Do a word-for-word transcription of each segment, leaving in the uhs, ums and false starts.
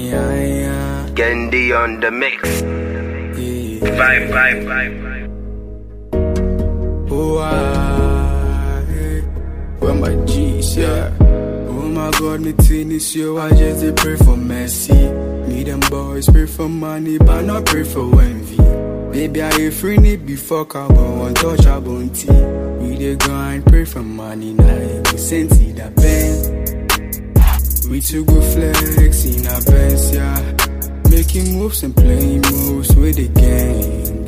Yeah, yeah. Gendy on the mix. Yeah. Vibe, vibe, vibe, vibe. Oh, I, where my G's, yeah. Oh my God, me teen this year, I just they pray for mercy. Me them boys pray for money, but not pray for envy. Baby, I ain't free need before carbon, untouchable tea. We dey grind, pray for money, now we send to the bank. We too go flex in our best, yeah. Making moves and playing moves with the gang.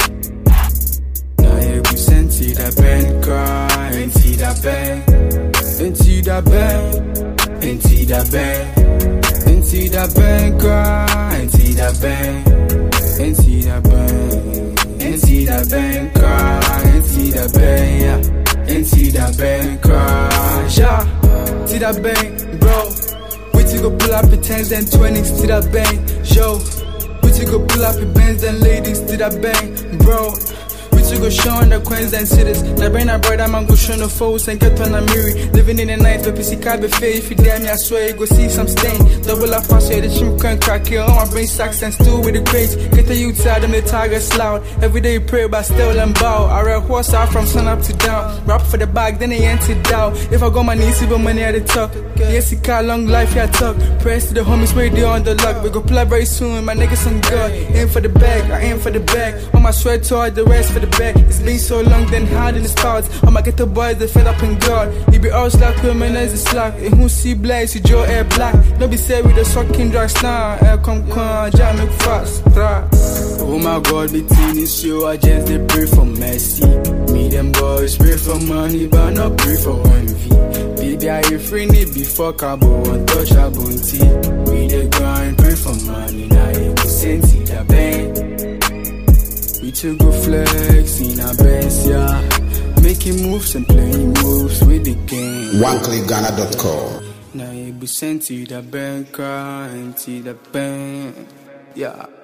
Now we send to the bank, cry, into the bank, into the bank, into the bank, into the bank, cry, into the bank, into the bank, into the bank, cry, into the bank, yeah, into the bank, cry, yeah, to the bank, bro. We to go pull up the tens and twenties to the bank, yo. We to go pull up the bands and ladies to the bank, bro. To go show on the queens and cities. The brain I brought I'm go show the foes and get on a mirror. Living in the night, the P C car be fair. If you damn me, I swear you go see some stain. Double up pass the chimp can crack here. On my brain sacks and stew with the crates. Get the youth out them the targets loud. Every day you pray but still and bow. I read horse out from sun up to down. Rap for the bag, then they empty down. If I got my knees, even money at the top. Yes, you car long life, yeah talk. Press to the homies where they on the luck. We go play very soon, my niggas on God. Aim for the bag, I aim for the bag. On my sweat toward the rest for the bag. It's been so long, then hard in the stars. I'ma get the boys, they fed up in God. You be all slack, women as a slack. And who see blaze, you draw air black. Don't be sad with the sucking drugs now. Air come, come, jam make fast. Oh my God, between this show, I just they pray for mercy. Me them boys pray for money, but not pray for envy. Baby, I ain't free need before cabo, untouchable tea. We the grind, pray for money, now you go send to the bank. We to go flex in our best, yeah. Making moves and playing moves with the game. one click ghana dot com. Now you be sent to the bank, and to the bank, yeah.